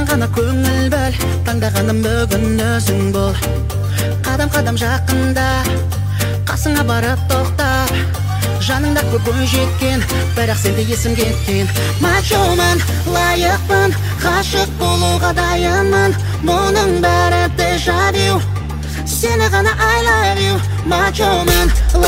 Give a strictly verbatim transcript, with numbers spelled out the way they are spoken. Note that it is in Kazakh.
ғана көңіл бөл, таңдағаным бүгін өзің бол. Қадам-қадам жақында, қасыңа барып тоқтап, жаныңда көп ой жеткен, бірақ сенде есім кеткен. Мачомын, лайықпын, ғашық болуға дайынмын, мұның бәрі дежавю. Сені ғана I love you, мачомын.